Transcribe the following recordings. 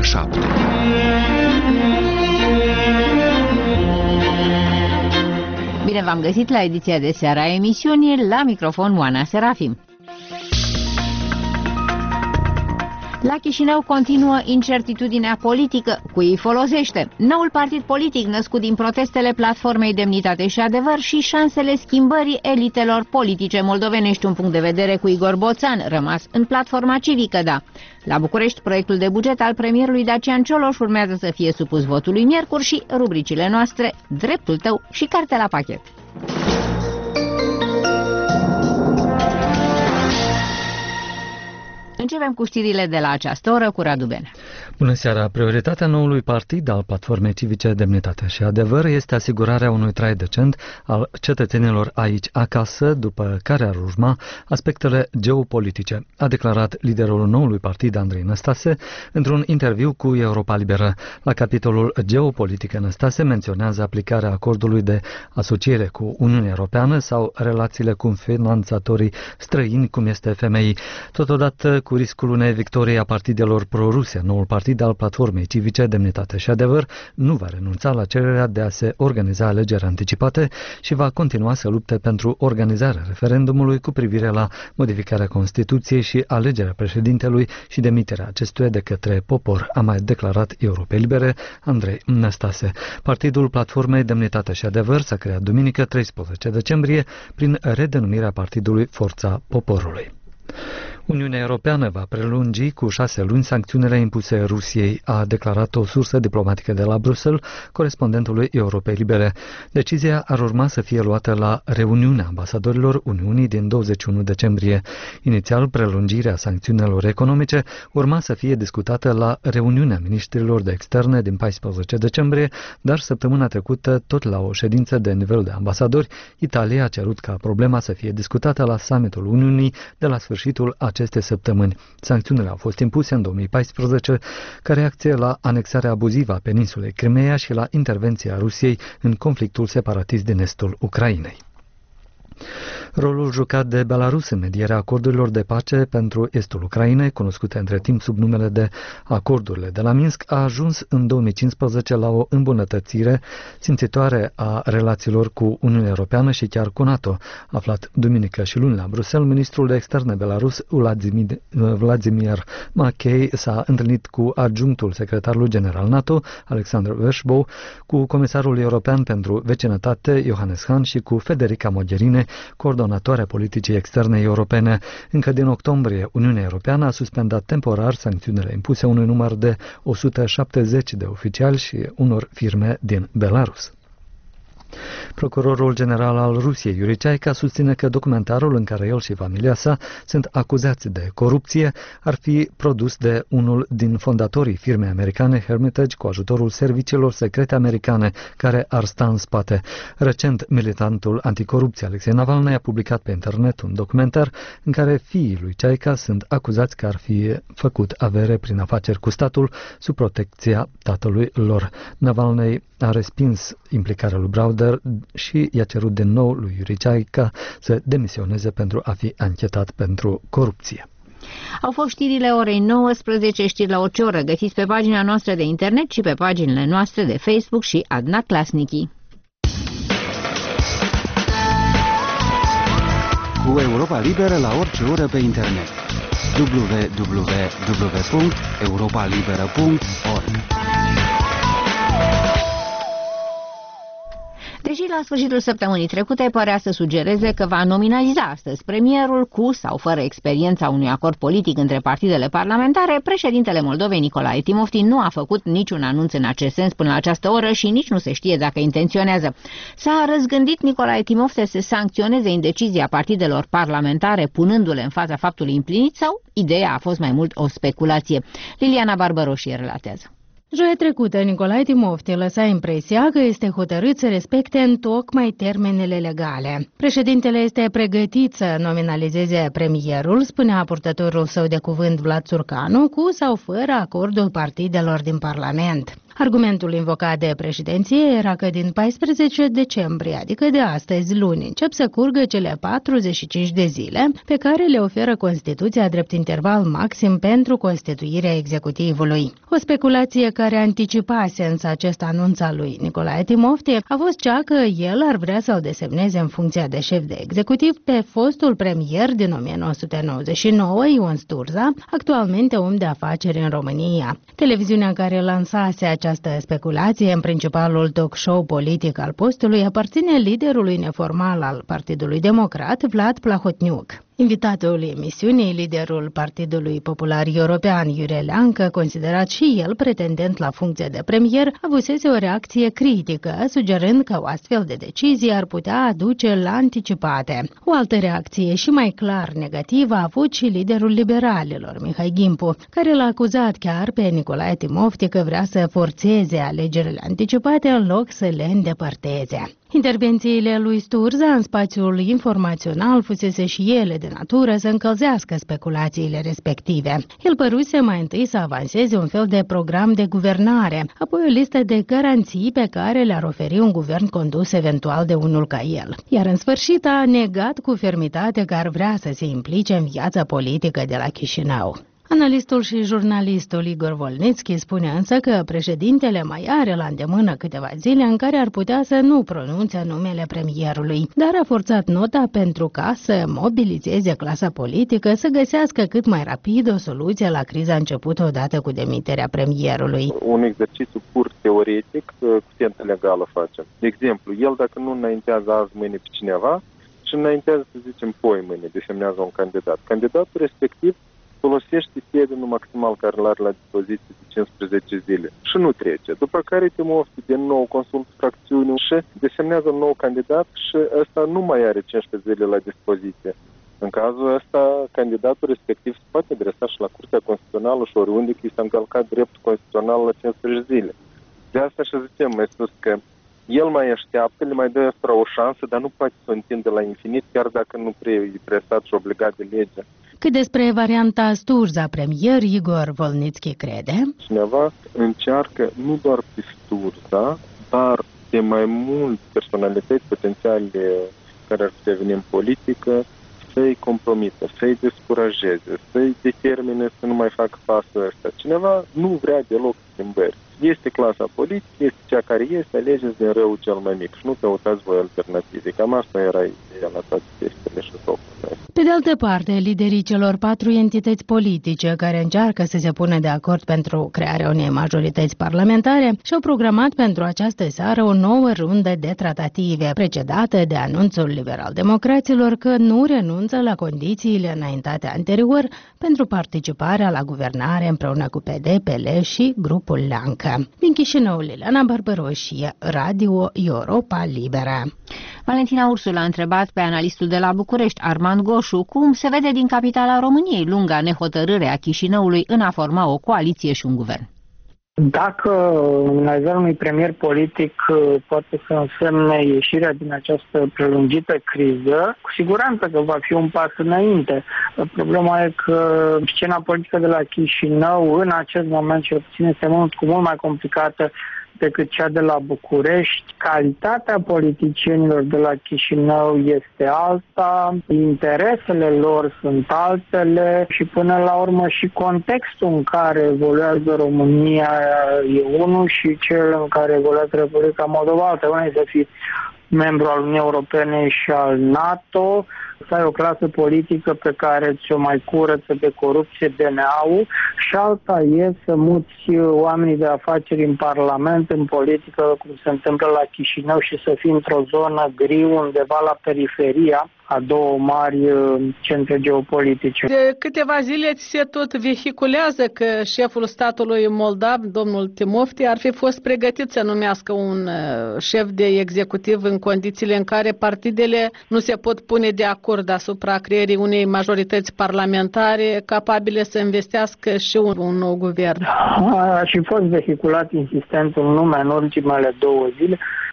7. Bine v-am găsit la ediția de seară a emisiunii, la microfon Oana Serafim. La Chișinău continuă incertitudinea politică. Cui îi folosește? Noul partid politic născut din protestele platformei Demnitate și Adevăr și șansele schimbării elitelor politice moldovenești. Un punct de vedere cu Igor Boțan, rămas în platforma civică, da. La București, proiectul de buget al premierului Dacian Cioloș urmează să fie supus votului miercuri și rubricile noastre, dreptul tău și cartea la pachet. Începem cu știrile de la această oră cu Radu Bene. Bună seara! Prioritatea noului partid al Platformei Civice Demnitate și Adevăr este asigurarea unui trai decent al cetățenilor aici acasă, după care ar urma aspectele geopolitice, a declarat liderul noului partid Andrei Năstase într-un interviu cu Europa Liberă. La capitolul geopolitică, Năstase menționează aplicarea acordului de asociere cu Uniunea Europeană sau relațiile cu finanțatorii străini, cum este FMI. Totodată, cu riscul unei victorii a partidelor pro-Rusia, noul partid al Platformei Civice Demnitate și Adevăr nu va renunța la cererea de a se organiza alegeri anticipate și va continua să lupte pentru organizarea referendumului cu privire la modificarea Constituției și alegerea președintelui și demiterea acestuia de către popor, a mai declarat Europei Libere Andrei Năstase. Partidul Platformei Demnitate și Adevăr s-a creat duminică 13 decembrie prin redenumirea partidului Forța Poporului. Uniunea Europeană va prelungi cu 6 luni sancțiunile impuse Rusiei, a declarat o sursă diplomatică de la Bruxelles, corespondentului Europei Libere. Decizia ar urma să fie luată la reuniunea ambasadorilor Uniunii din 21 decembrie. Inițial, prelungirea sancțiunilor economice urma să fie discutată la reuniunea ministrilor de externe din 14 decembrie, dar săptămâna trecută, tot la o ședință de nivel de ambasadori, Italia a cerut ca problema să fie discutată la summitul Uniunii de la sfârșitul aceste săptămâni. Sancțiunile au fost impuse în 2014 ca reacție la anexarea abuzivă a peninsulei Crimeea și la intervenția Rusiei în conflictul separatist din estul Ucrainei. Rolul jucat de Belarus în medierea acordurilor de pace pentru estul Ucrainei, cunoscute între timp sub numele de acordurile de la Minsk, a ajuns în 2015 la o îmbunătățire simțitoare a relațiilor cu Uniunea Europeană și chiar cu NATO. Aflat duminică și luni la Bruxelles, ministrul de externe Belarus, Vladimir Makei, s-a întâlnit cu adjunctul secretarului general NATO, Alexander Vershbow, cu comisarul european pentru vecinătate, Johannes Hahn, și cu Federica Mogherini, coordonatoarea politicii externe europene. Încă din octombrie, Uniunea Europeană a suspendat temporar sancțiunile impuse unui număr de 170 de oficiali și unor firme din Belarus. Procurorul general al Rusiei, Yuri Chaica, susține că documentarul în care el și familia sa sunt acuzați de corupție ar fi produs de unul din fondatorii firmei americane Hermitage cu ajutorul serviciilor secrete americane care ar sta în spate. Recent, militantul anticorupție Alexei Navalny a publicat pe internet un documentar în care fiii lui Chaica sunt acuzați că ar fi făcut avere prin afaceri cu statul sub protecția tatălui lor. Navalny a respins implicarea lui Browder și i-a cerut din nou lui Yuri Chaica să demisioneze pentru a fi anchetat pentru corupție. Au fost știrile orei 19, știri la orice oră, găsiți pe pagina noastră de internet și pe paginile noastre de Facebook și Adna Klasnici. Cu Europa Liberă la orice oră pe internet. www.europalibera.org. Deși la sfârșitul săptămânii trecute părea să sugereze că va nominaliza astăzi premierul cu sau fără experiența unui acord politic între partidele parlamentare, președintele Moldovei Nicolae Timofti nu a făcut niciun anunț în acest sens până la această oră și nici nu se știe dacă intenționează. S-a răzgândit Nicolae Timofti să sancționeze indecizia partidelor parlamentare punându-le în fața faptului împlinit sau ideea a fost mai mult o speculație. Liliana Barbaroșie relatează. Joia trecută, Nicolae Timofti lăsa impresia că este hotărât să respecte întocmai termenele legale. Președintele este pregătit să nominalizeze premierul, spunea purtătorul său de cuvânt Vlad Țurcanu, cu sau fără acordul partidelor din Parlament. Argumentul invocat de președinție era că din 14 decembrie, adică de astăzi, luni, încep să curgă cele 45 de zile pe care le oferă Constituția drept interval maxim pentru constituirea executivului. O speculație care anticipase însă acest anunț al lui Nicolae Timofti a fost cea că el ar vrea să-l desemneze în funcția de șef de executiv pe fostul premier din 1999, Ion Sturza, actualmente om de afaceri în România. Televiziunea care lansase această speculație în principalul talk show politic al postului aparține liderului neformal al Partidului Democrat, Vlad Plahotniuc. Invitatul emisiunii, liderul Partidului Popular European, Iurie Leancă, considerat și el pretendent la funcția de premier, avusese o reacție critică, sugerând că o astfel de decizie ar putea aduce la anticipate. O altă reacție și mai clar negativă a avut și liderul liberalilor, Mihai Gimpu, care l-a acuzat chiar pe Nicolae Timofti că vrea să forțeze alegerile anticipate în loc să le îndepărteze. Intervențiile lui Sturza în spațiul informațional fusese și ele de natură să încălzească speculațiile respective. El păruse mai întâi să avanseze un fel de program de guvernare, apoi o listă de garanții pe care le-ar oferi un guvern condus eventual de unul ca el. Iar în sfârșit a negat cu fermitate că ar vrea să se implice în viața politică de la Chișinău. Analistul și jurnalistul Igor Volnitski spune însă că președintele mai are la îndemână câteva zile în care ar putea să nu pronunțe numele premierului, dar a forțat nota pentru ca să mobilizeze clasa politică să găsească cât mai rapid o soluție la criza începută odată cu demiterea premierului. Un exercițiu pur teoretic cu tentă legală facem. De exemplu, el dacă nu înaintează azi, mâine pe cineva și înaintează, să zicem, poi mâine, desemnează un candidat. Candidatul respectiv folosește termenul maximal care îl are la dispoziție de 15 zile și nu trece. După care Timofti din nou consultă fracțiunii și desemnează un nou candidat și ăsta nu mai are 15 zile la dispoziție. În cazul ăsta, candidatul respectiv se poate adresa și la Curtea Constituțională și oriunde că i s-a încălcat dreptul constituțional la 15 zile. De asta și zicem mai sus că el mai așteaptă, le mai dă ăsta o șansă, dar nu poate să o întinde la infinit, chiar dacă nu e presat și obligat de lege. Cât despre varianta Sturza premier, Igor Volnitski crede: cineva încearcă nu doar pe Sturza, dar de mai multe personalități potențiale care ar putea veni în politică, să-i compromită, să-i descurajeze, să-i determine să nu mai facă pasul ăsta. Cineva nu vrea deloc schimbări. Este clasa politică, este cea care este, alegeți din răul cel mai mic și nu căutați voi alternative. Cam asta era ideea la toate chestiile și tot. Pe de altă parte, liderii celor 4 entități politice care încearcă să se pună de acord pentru crearea unei majorități parlamentare și-au programat pentru această seară o nouă rundă de tratative, precedată de anunțul liberal-democraților că nu renunță la condițiile înaintate anterior pentru participarea la guvernare împreună cu PD, PL și grupul Leancă. Din Chișinău, Liliana Barbăroșie, Radio Europa Liberă. Valentina Ursul a întrebat pe analistul de la București, Armand Goșu, cum se vede din capitala României lunga nehotărâre a Chișinăului în a forma o coaliție și un guvern. Dacă nominalizarea unui premier politic poate să însemne ieșirea din această prelungită criză, cu siguranță că va fi un pas înainte. Problema e că scena politică de la Chișinău în acest moment, cel puțin, este mult mai complicată decât cea de la București. Calitatea politicienilor de la Chișinău este alta, interesele lor sunt altele și până la urmă și contextul în care evoluează România e unul și cel în care evoluează Republica Moldova altă. Una e să fii membru al Uniunii Europene și al NATO, să ai o clasă politică pe care ți-o mai curăță de corupție DNA-ul și alta e să muți oamenii de afaceri în Parlament, în politică, cum se întâmplă la Chișinău și să fii într-o zonă gri undeva la periferia a 2 mari centre geopolitice. De câteva zile se tot vehiculează că șeful statului moldav, domnul Timofti, ar fi fost pregătit să numească un șef de executiv în condițiile în care partidele nu se pot pune de acord asupra creierii unei majorități parlamentare capabile să investească și un nou guvern. A și fost vehiculat insistent un nume în ultimele 2 zile.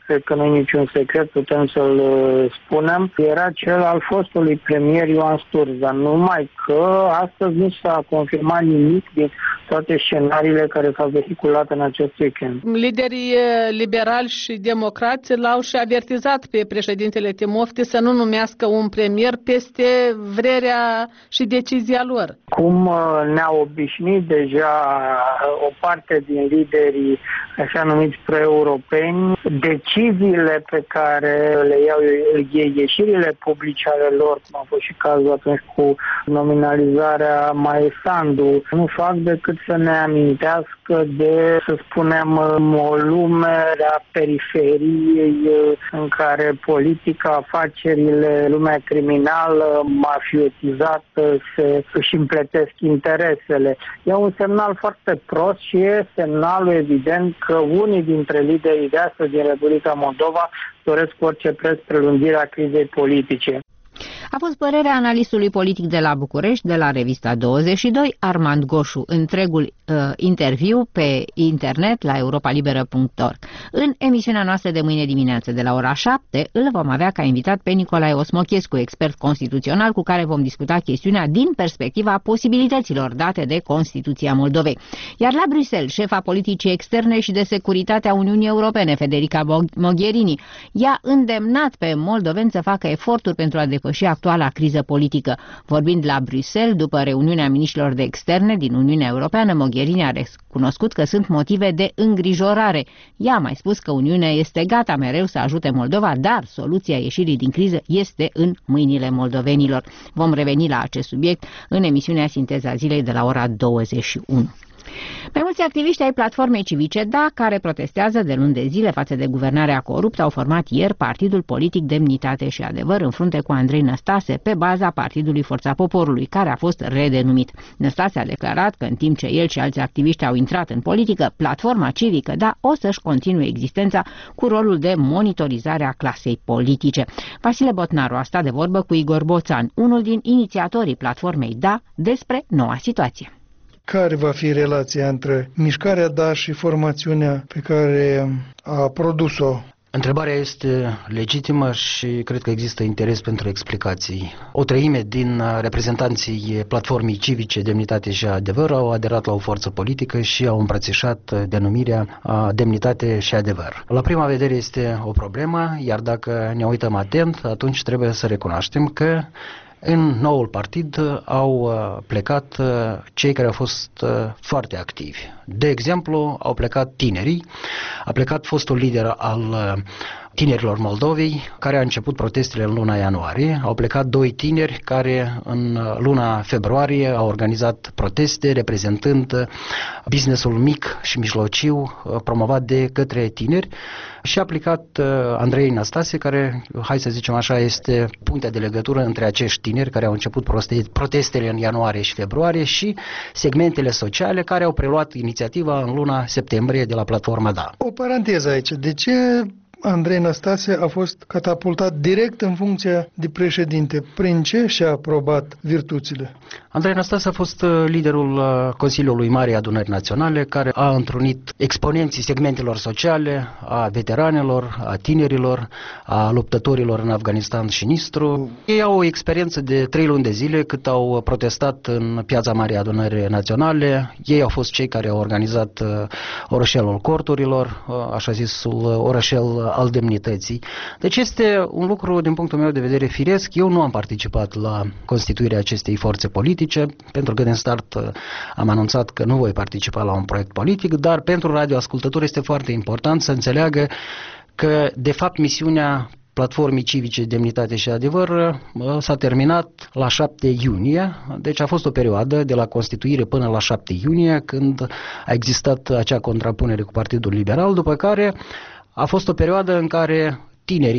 cred că nu e niciun secret, putem să-l spunem, era cel al fostului premier Ioan Sturza, numai că astăzi nu s-a confirmat nimic din toate scenariile care s-au vehiculat în acest weekend. Liderii liberali și democrați l-au și avertizat pe președintele Timofti să nu numească un premier peste vrerea și decizia lor. Cum ne-au obișnuit deja o parte din liderii așa numiți pro-europeni, deciziile pe care le iau ei, ieșirile publice ale lor, cum a fost și cazul atunci cu nominalizarea Maie Sandu, nu fac decât să ne amintească de, să spunem, o lume a periferiei în care politica, afacerile, lumea criminală, mafiotizată își împletesc interesele. E un semnal foarte prost și e semnalul evident că unii dintre liderii de astăzi din Republica Moldova doresc cu orice preț prelungirea crizei politice. A fost părerea analistului politic de la București, de la Revista 22, Armand Goșu. Întregul interviu pe internet la europalibera.org. În emisiunea noastră de mâine dimineață, de la ora 7, îl vom avea ca invitat pe Nicolae Osmochescu, expert constituțional, cu care vom discuta chestiunea din perspectiva posibilităților date de Constituția Moldovei. Iar la Bruxelles, șefa politicii externe și de securitate a Uniunii Europene, Federica Mogherini, i-a îndemnat pe moldoveni să facă eforturi pentru a depăși actuala criză politică. Vorbind la Bruxelles, după reuniunea miniștrilor de externe din Uniunea Europeană, Mogherini a recunoscut că sunt motive de îngrijorare. Ea a mai spus că Uniunea este gata mereu să ajute Moldova, dar soluția ieșirii din criză este în mâinile moldovenilor. Vom reveni la acest subiect în emisiunea Sinteza Zilei de la ora 21. Mai mulți activiști ai platformei civice DA, care protestează de luni de zile față de guvernarea coruptă, au format ieri Partidul Politic Demnitate și Adevăr în frunte cu Andrei Năstase, pe baza Partidului Forța Poporului, care a fost redenumit. Năstase a declarat că în timp ce el și alți activiști au intrat în politică, platforma civică DA o să-și continue existența cu rolul de monitorizare a clasei politice. Vasile Botnaru a stat de vorbă cu Igor Boțan, unul din inițiatorii platformei DA, despre noua situație. Care va fi relația între mișcarea DA și formațiunea pe care a produs-o? Întrebarea este legitimă și cred că există interes pentru explicații. O treime din reprezentanții platformei civice Demnitate și Adevăr au aderat la o forță politică și au îmbrățișat denumirea Demnitate și Adevăr. La prima vedere este o problemă, iar dacă ne uităm atent, atunci trebuie să recunoaștem că în noul partid au plecat cei care au fost foarte activi. De exemplu, au plecat tinerii, a plecat fostul lider al tinerilor Moldovei, care a început protestele în luna ianuarie. Au plecat doi tineri care în luna februarie au organizat proteste reprezentând businessul mic și mijlociu promovat de către tineri și a plecat Andrei Năstase, care, hai să zicem așa, este punctea de legătură între acești tineri care au început protestele în ianuarie și februarie și segmentele sociale care au preluat inițiativa în luna septembrie de la platforma DA. O paranteză aici. De ce Andrei Năstase a fost catapultat direct în funcția de președinte? Prin ce și-a aprobat virtuțile? Andrei Năstase a fost liderul Consiliului Marii Adunări Naționale, care a întrunit exponenții segmentelor sociale, a veteranelor, a tinerilor, a luptătorilor în Afganistan și Nistru. Ei au o experiență de 3 luni de zile cât au protestat în piața Marii Adunări Naționale. Ei au fost cei care au organizat orășelul corturilor, așa zisul orășel al demnității. Deci este un lucru, din punctul meu de vedere, firesc. Eu nu am participat la constituirea acestei forțe politice, pentru că din start am anunțat că nu voi participa la un proiect politic, dar pentru radioascultători este foarte important să înțeleagă că, de fapt, misiunea platformei civice Demnitate și Adevăr s-a terminat la 7 iunie, deci a fost o perioadă de la constituire până la 7 iunie, când a existat acea contrapunere cu Partidul Liberal, după care a fost o perioadă în care tinerii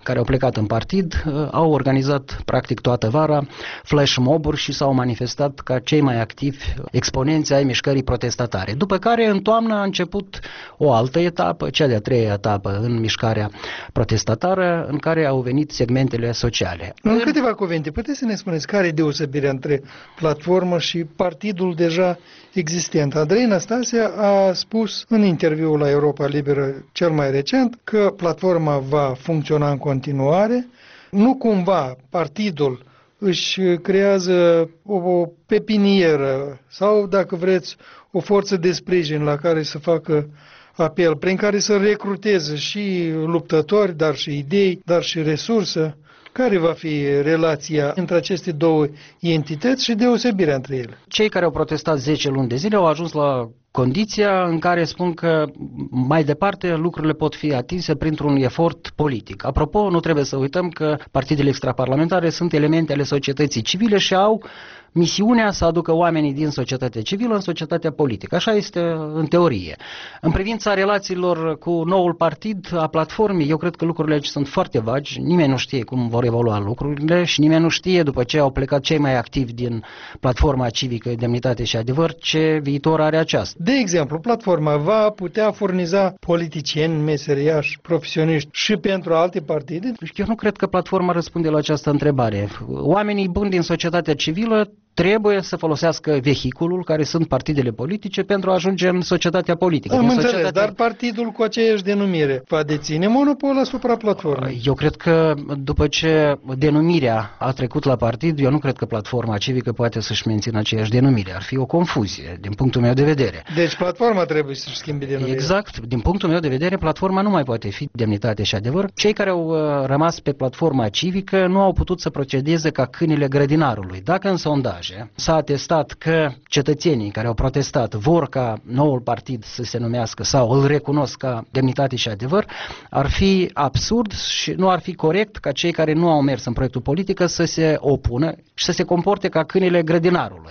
care au plecat în partid au organizat practic toată vara flash mob-uri și s-au manifestat ca cei mai activi exponenți ai mișcării protestatare. După care în toamnă a început o altă etapă, cea de-a treia etapă în mișcarea protestatară, în care au venit segmentele sociale. În câteva cuvinte, puteți să ne spuneți care e deosebirea între platformă și partidul deja existent? Andrei Năstase a spus în interviul la Europa Liberă cel mai recent că platforma va funcționa în continuare. Nu cumva partidul își creează o pepinieră sau, dacă vreți, o forță de sprijin la care să facă apel, prin care să recruteze și luptători, dar și idei, dar și resursă. Care va fi relația între aceste două entități și deosebirea între ele? Cei care au protestat 10 luni de zile au ajuns la condiția în care spun că mai departe lucrurile pot fi atinse printr-un efort politic. Apropo, nu trebuie să uităm că partidele extraparlamentare sunt elemente ale societății civile și au misiunea să aducă oamenii din societatea civilă în societatea politică. Așa este în teorie. În privința relațiilor cu noul partid a platformei, eu cred că lucrurile aici sunt foarte vagi. Nimeni nu știe cum vor evolua lucrurile și nimeni nu știe, după ce au plecat cei mai activi din platforma civică Demnitate și Adevăr, ce viitor are aceasta. De exemplu, platforma va putea furniza politicieni, meseriași, profesioniști și pentru alte partide? Eu nu cred că platforma răspunde la această întrebare. Oamenii buni din societatea civilă trebuie să folosească vehiculul, care sunt partidele politice, pentru a ajunge în societatea politică. Am înțeles, dar partidul cu aceeași denumire va deține monopol asupra platformei? Eu cred că după ce denumirea a trecut la partid, eu nu cred că platforma civică poate să-și mențină aceeași denumire. Ar fi o confuzie, din punctul meu de vedere. Deci platforma trebuie să-și schimbe denumirea. Exact. Din punctul meu de vedere, platforma nu mai poate fi Demnitate și Adevăr. Cei care au rămas pe platforma civică nu au putut să procedeze ca câinile grădinarului. Dacă în sondaj s-a atestat că cetățenii care au protestat vor ca noul partid să se numească sau îl recunosc ca Demnitate și Adevăr, ar fi absurd și nu ar fi corect ca cei care nu au mers în proiectul politic să se opună și să se comporte ca câinile grădinarului.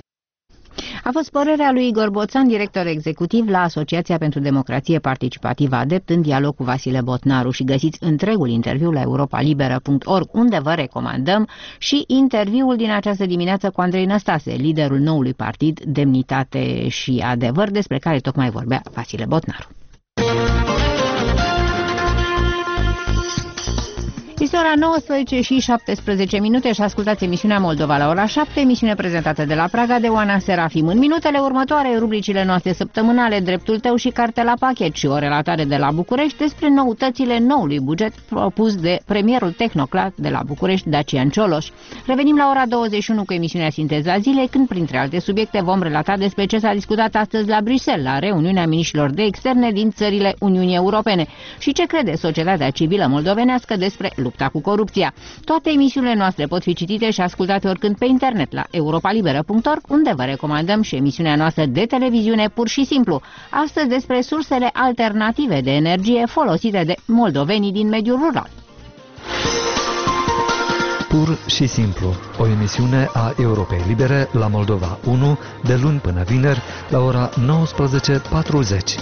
A fost părerea lui Igor Boțan, director executiv la Asociația pentru Democrație Participativă Adept, în dialog cu Vasile Botnaru, și găsiți întregul interviu la europalibera.org, unde vă recomandăm și interviul din această dimineață cu Andrei Năstase, liderul noului partid Demnitate și Adevăr, despre care tocmai vorbea Vasile Botnaru. Este ora 19 și 17 minute și ascultați emisiunea Moldova la ora 7, emisiune prezentată de la Praga de Oana Serafim. În minutele următoare, rubricile noastre săptămânale, Dreptul tău și Cartea la pachet, și o relatare de la București despre noutățile noului buget propus de premierul tehnocrat de la București, Dacian Cioloș. Revenim la ora 21 cu emisiunea Sinteza Zilei, când, printre alte subiecte, vom relata despre ce s-a discutat astăzi la Bruxelles, la reuniunea miniștrilor de externe din țările Uniunii Europene, și ce crede societatea civilă moldovenească despre lupta cu corupția. Toate emisiunile noastre pot fi citite și ascultate oricând pe internet la europalibera.org, unde vă recomandăm și emisiunea noastră de televiziune Pur și Simplu, astăzi despre sursele alternative de energie folosite de moldovenii din mediul rural. Pur și Simplu, o emisiune a Europei Libere la Moldova 1, de luni până vineri, la ora 19:40.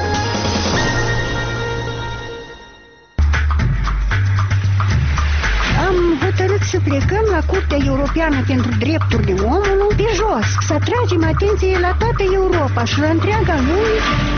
Să plecăm la Curtea Europeană pentru Drepturile Omului pe jos, să atragem atenție la toată Europa și la întreaga lume.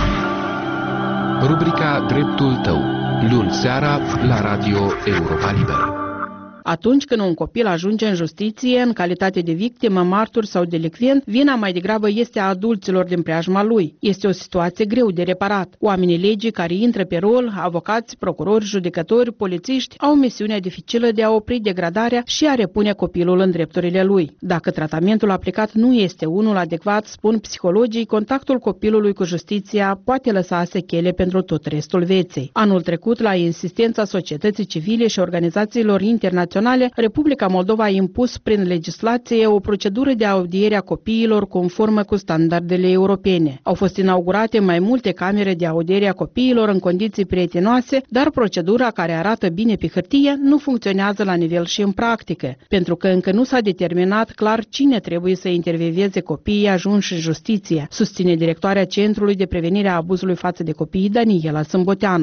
Rubrica Dreptul tău, luni seara la Radio Europa Liberă. Atunci când un copil ajunge în justiție în calitate de victimă, martor sau delicvent, vina mai degrabă este a adulților din preajma lui. Este o situație greu de reparat. Oamenii legii care intră pe rol, avocați, procurori, judecători, polițiști, au misiunea dificilă de a opri degradarea și a repune copilul în drepturile lui. Dacă tratamentul aplicat nu este unul adecvat, spun psihologii, contactul copilului cu justiția poate lăsa sechele pentru tot restul vieții. Anul trecut, la insistența societății civile și organizațiilor internaționale, Republica Moldova a impus prin legislație o procedură de audiere a copiilor conformă cu standardele europene. Au fost inaugurate mai multe camere de audiere a copiilor în condiții prietenoase, dar procedura, care arată bine pe hârtie, nu funcționează la nivel și în practică, pentru că încă nu s-a determinat clar cine trebuie să intervieveze copiii ajunși în justiție, susține directoarea Centrului de Prevenire a Abuzului față de Copii, Daniela Sâmboteanu.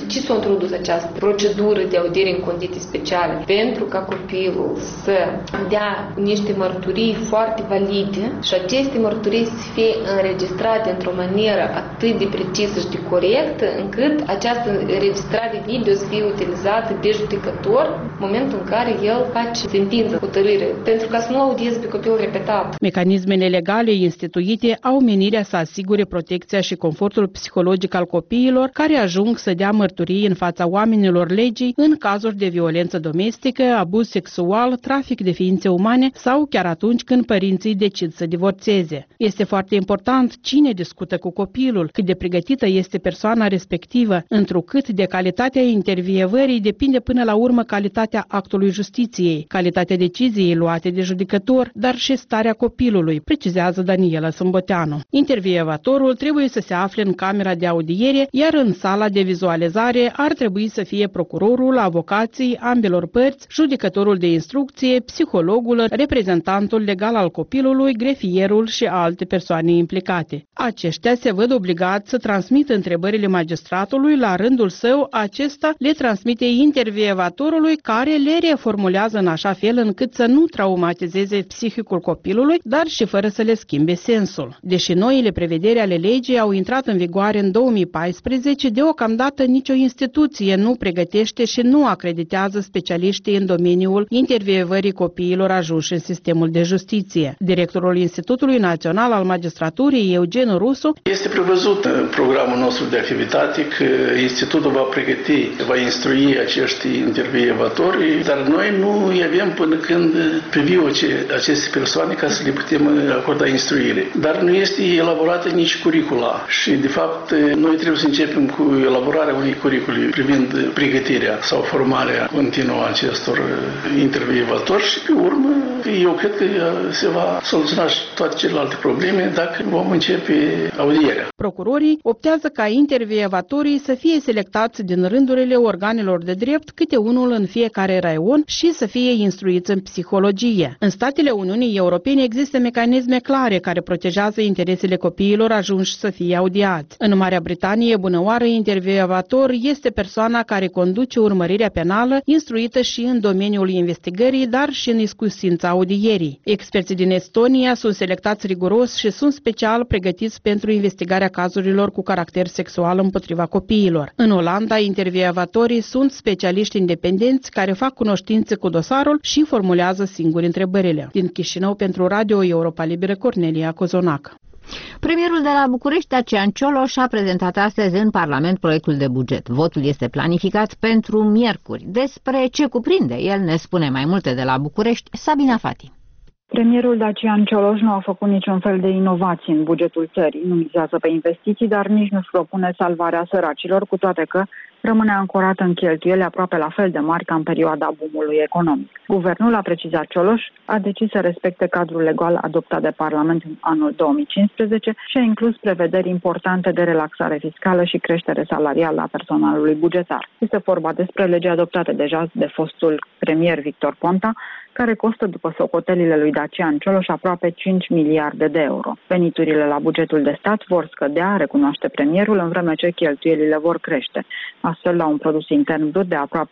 ce s-a introdus această procedură de audiere în condiții speciale? Pentru ca copilul să dea niște mărturii foarte valide și aceste mărturii să fie înregistrate într-o manieră atât de precisă și de corectă, încât această înregistrare video să fie utilizată de judecător în momentul în care el face sentință, hotărâre, pentru ca să nu audieze pe copilul repetat. Mecanismele legale instituite au menirea să asigure protecția și confortul psihologic al copiilor care ajung să dea mărturii în fața oamenilor legii în cazuri de violență domestică, abuz sexual, trafic de ființe umane sau chiar atunci când părinții decid să divorțeze. Este foarte important cine discută cu copilul, cât de pregătită este persoana respectivă, întrucât de calitatea intervievării depinde până la urmă calitatea actului justiției, calitatea deciziei luate de judecător, dar și starea copilului, precizează Daniela Sâmboteanu. Intervievatorul trebuie să se afle în camera de audiere, iar în sala de vizualizare ar trebui să fie procurorul, avocații, ambelor părți, judecătorul de instrucție, psihologul, reprezentantul legal al copilului, grefierul și alte persoane implicate. Aceștia se văd obligați să transmită întrebările magistratului, la rândul său acesta le transmite intervievatorului, care le reformulează în așa fel încât să nu traumatizeze psihicul copilului, dar și fără să le schimbe sensul. Deși noile prevederi ale legii au intrat în vigoare în 2014, deocamdată nicio instituție nu pregătește și nu acreditează specialiștii în domeniul intervievării copiilor ajunși în sistemul de justiție. Directorul Institutului Național al Magistraturii, Eugen Rusu, este prevăzut în programul nostru de activitate că Institutul va pregăti, va instrui acești intervievatori, dar noi nu îi avem până când privim aceste persoane ca să le putem acorda instruire. Dar nu este elaborată nici curicula și, de fapt, noi trebuie să începem cu elaborarea unei curicule privind pregătirea sau formarea continuă a acestor intervievatori și, pe urmă, eu cred că se va soluționa și toate celelalte probleme dacă vom începe audierea. Procurorii optează ca intervievatorii să fie selectați din rândurile organelor de drept, câte unul în fiecare raion, și să fie instruiți în psihologie. În statele Uniunii Europene există mecanisme clare care protejează interesele copiilor ajunși să fie audiați. În Marea Britanie, bunăoară, intervievator este persoana care conduce urmărirea penală, instruită și în domeniul investigării, dar și în iscusința audierii. Experții din Estonia sunt selectați riguros și sunt special pregătiți pentru investigarea cazurilor cu caracter sexual împotriva copiilor. În Olanda, intervievatorii sunt specialiști independenți care fac cunoștințe cu dosarul și formulează singuri întrebările. Din Chișinău, pentru Radio Europa Liberă, Cornelia Cozonac. Premierul de la București, Dacian Cioloș, a prezentat astăzi în Parlament proiectul de buget. Votul este planificat pentru miercuri. Despre ce cuprinde el ne spune mai multe de la București Sabina Fati. Premierul Dacian Cioloș nu a făcut niciun fel de inovații în bugetul țării, nu mizează pe investiții, dar nici nu-și propune salvarea săracilor, cu toate că rămâne ancorat în cheltuieli aproape la fel de mari ca în perioada boomului economic. Guvernul, a precizat Cioloș, a decis să respecte cadrul legal adoptat de Parlament în anul 2015 și a inclus prevederi importante de relaxare fiscală și creștere salarială a personalului bugetar. Este vorba despre legi adoptate deja de fostul premier Victor Ponta, care costă, după socotelile lui Dacian Cioloș, aproape 5 miliarde de euro. Veniturile la bugetul de stat vor scădea, recunoaște premierul, în vreme ce cheltuielile vor crește. Astfel, la un produs intern brut de aproape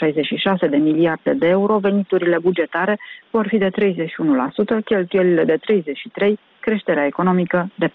166 de miliarde de euro, veniturile bugetare vor fi de 31%, cheltuielile de 33%, creșterea economică de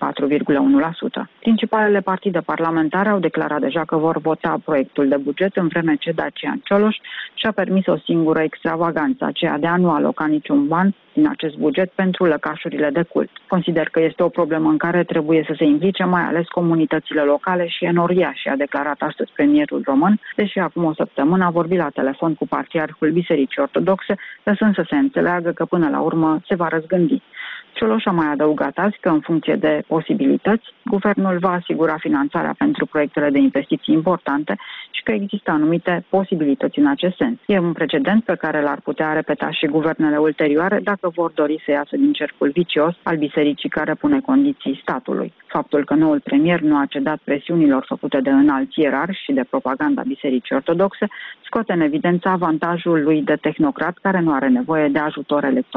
4,1%. Principalele partide parlamentare au declarat deja că vor vota proiectul de buget, în vreme ce Dacian Cioloș și-a permis o singură extravaganță, aceea de a nu aloca niciun ban din acest buget pentru lăcașurile de cult. Consider că este o problemă în care trebuie să se implice mai ales comunitățile locale și enoriași, a declarat astăzi premierul român, deși acum o săptămână a vorbit la telefon cu patriarhul Bisericii Ortodoxe, lăsând să se înțeleagă că până la urmă se va răzgândi. Cioloș a mai adăugat azi că, în funcție de posibilități, guvernul va asigura finanțarea pentru proiectele de investiții importante și că există anumite posibilități în acest sens. E un precedent pe care l-ar putea repeta și guvernele ulterioare dacă vor dori să iasă din cercul vicios al bisericii care pune condiții statului. Faptul că noul premier nu a cedat presiunilor făcute de înalți ierarhi și de propaganda Bisericii Ortodoxe scoate în evidență avantajul lui de tehnocrat care nu are nevoie de ajutor electoral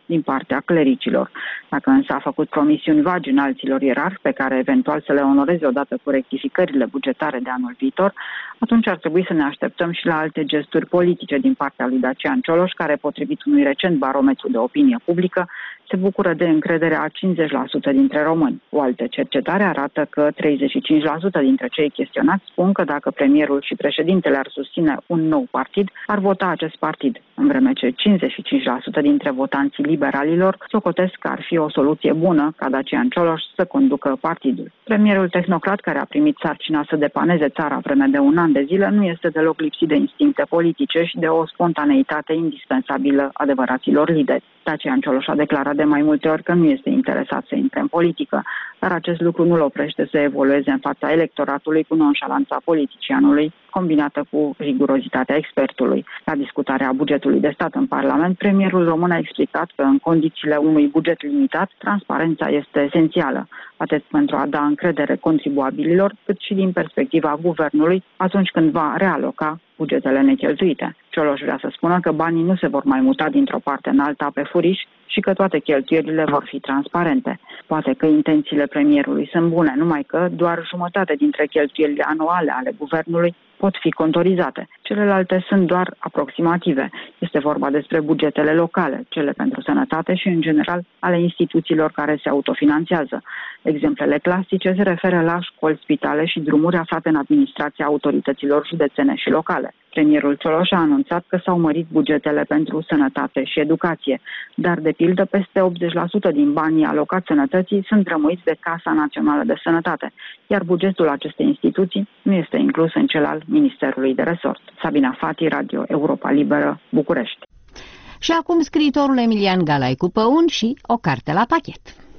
din partea clericilor. Dacă însă a făcut promisiuni vagi înalților ierarhi pe care eventual să le onoreze odată cu rectificările bugetare de anul viitor, atunci ar trebui să ne așteptăm și la alte gesturi politice din partea lui Dacian Cioloș, care, potrivit unui recent barometru de opinie publică, se bucură de încrederea a 50% dintre români. O altă cercetare arată că 35% dintre cei chestionați spun că dacă premierul și președintele ar susține un nou partid, ar vota acest partid, în vreme ce 55% dintre votanții liberalilor socotesc că ar fi o soluție bună ca Dacian Cioloș să conducă partidul. Premierul tehnocrat, care a primit sarcina să depaneze țara vreme de un an de zile, nu este deloc lipsit de instincte politice și de o spontaneitate indispensabilă adevăraților lideri. Dacian Cioloș a declarat de mai multe ori că nu este interesat să intre în politică, dar acest lucru nu-l oprește să evolueze în fața electoratului cu nonșalanța politicianului, combinată cu rigurozitatea expertului. La discutarea bugetului de stat în Parlament, premierul român a explicat că în condițiile unui buget limitat, transparența este esențială, atât pentru a da încredere contribuabililor, cât și din perspectiva guvernului atunci când va realoca bugetele necheltuite. Cioloș vrea să spună că banii nu se vor mai muta dintr-o parte în alta pe furiș și că toate cheltuielile vor fi transparente. Poate că intențiile premierului sunt bune, numai că doar jumătate dintre cheltuielile anuale ale guvernului pot fi contorizate. Celelalte sunt doar aproximative. Este vorba despre bugetele locale, cele pentru sănătate și, în general, ale instituțiilor care se autofinanțează. Exemplele clasice se referă la școli, spitale și drumuri aflate în administrația autorităților județene și locale. Premierul Cioloș a anunțat că s-au mărit bugetele pentru sănătate și educație, dar, de pildă, peste 80% din banii alocați sănătății sunt rămuiți de Casa Națională de Sănătate, iar bugetul acestei instituții nu este inclus în cel al Ministerului de Resort. Sabina Fati, Radio Europa Liberă, București. Și acum scriitorul Emilian Galai cu păun și o carte la pachet.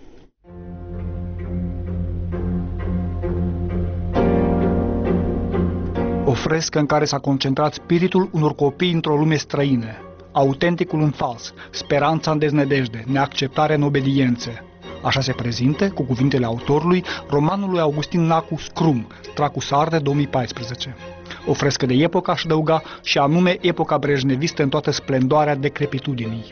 O frescă în care s-a concentrat spiritul unor copii într-o lume străină, autenticul în fals, speranța în deznădejde, neacceptarea în obediență. Așa se prezintă, cu cuvintele autorului, romanul lui Augustin Nacu Scrum, Stracu Sarde, 2014. O frescă de epocă, aș adăuga, și anume epoca brejnevistă în toată splendoarea decrepitudinii.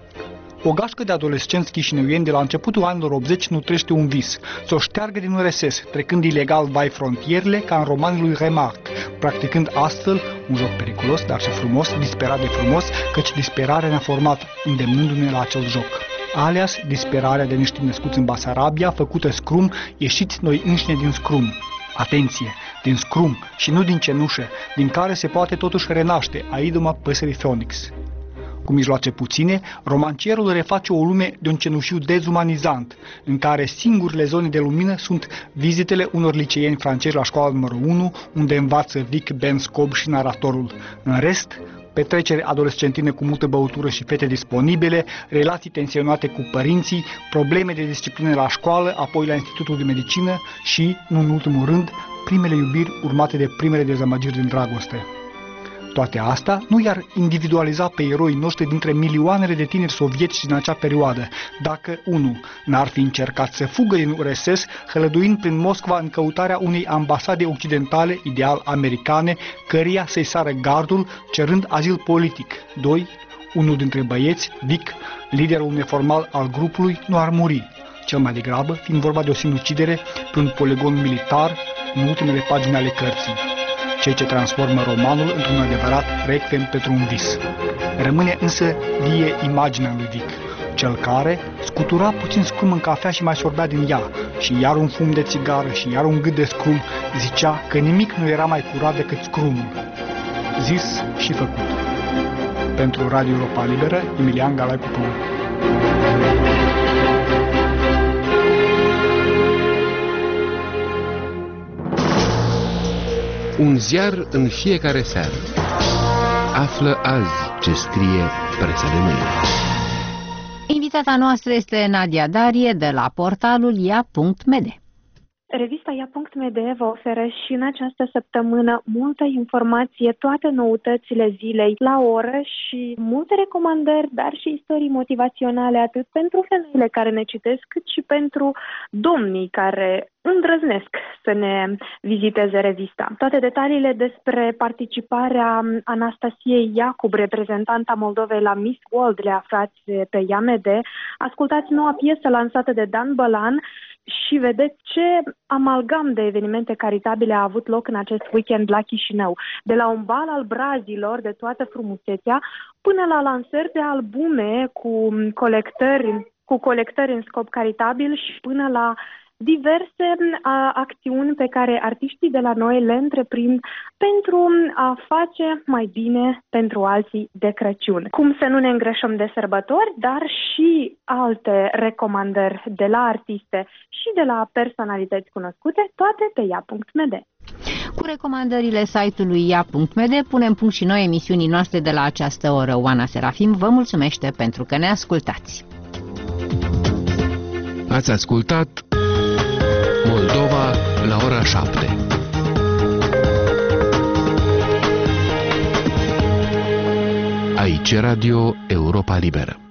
O gașcă de adolescenți chișinăuieni de la începutul anilor 80 nutrește un vis, să o șteargă din RSS, trecând ilegal vai frontierele ca în romanul lui Remarque, practicând astfel un joc periculos, dar și frumos, disperat de frumos, căci disperarea ne-a format, îndemnându-ne la acel joc. Alias, disperarea de niște născuți în Basarabia, făcută scrum, ieșiți noi înșine din scrum. Atenție, din scrum și nu din cenușă, din care se poate totuși renaște a idoma păsării Phoenix. Cu mijloace puține, romancierul reface o lume de un cenușiu dezumanizant, în care singurele zone de lumină sunt vizitele unor liceieni francezi la școala numărul 1, unde învață Vic, Ben, Scob și naratorul. În rest, petreceri adolescentine cu multă băutură și fete disponibile, relații tensionate cu părinții, probleme de disciplină la școală, apoi la Institutul de Medicină și, nu în ultimul rând, primele iubiri urmate de primele dezamăgiri din dragoste. Toate astea nu i-ar individualiza pe eroii noștri dintre milioanele de tineri sovietici din acea perioadă, dacă 1. N-ar fi încercat să fugă din URSS, hălăduind prin Moscova în căutarea unei ambasade occidentale, ideal americane, căreia să-i sară gardul, cerând azil politic. 2. Unul dintre băieți, Vic, liderul neformal al grupului, nu ar muri, cel mai degrabă fiind vorba de o sinucidere pe un poligon militar în ultimele pagini ale cărții, ceea ce transformă romanul într-un adevărat requiem pentru un vis. Rămâne însă vie imaginea lui Vic, cel care scutura puțin scrum în cafea și mai sorbea din ea, și iar un fum de țigară și iar un gât de scrum, zicea că nimic nu era mai curat decât scrumul. Zis și făcut. Pentru Radio Europa Liberă, Emilian Galai cu păun. Un ziar în fiecare seară. Află azi ce scrie presa de mâine. Invitata noastră este Nadia Darie de la portalul ia.md. Revista Ia.md vă oferă și în această săptămână multă informație, toate noutățile zilei la oră și multe recomandări, dar și istorii motivaționale atât pentru femeile care ne citesc, cât și pentru domnii care îndrăznesc să ne viziteze revista. Toate detaliile despre participarea Anastasiei Iacub, reprezentanta Moldovei la Miss World, le aflați pe Ia.md. Ascultați noua piesă lansată de Dan Bălan și vedeți ce amalgam de evenimente caritabile a avut loc în acest weekend la Chișinău. De la un bal al brazilor de toată frumusețea până la lansări de albume cu colectări în scop caritabil și până la diverse acțiuni pe care artiștii de la noi le întreprind pentru a face mai bine pentru alții de Crăciun. Cum să nu ne îngrășăm de sărbători, dar și alte recomandări de la artiste și de la personalități cunoscute, toate pe Ia.md. Cu recomandările site-ului Ia.md punem punct și noi emisiunii noastre de la această oră. Oana Serafim vă mulțumește pentru că ne ascultați. Ați ascultat Moldova la ora 7. Aici Radio Europa Liberă.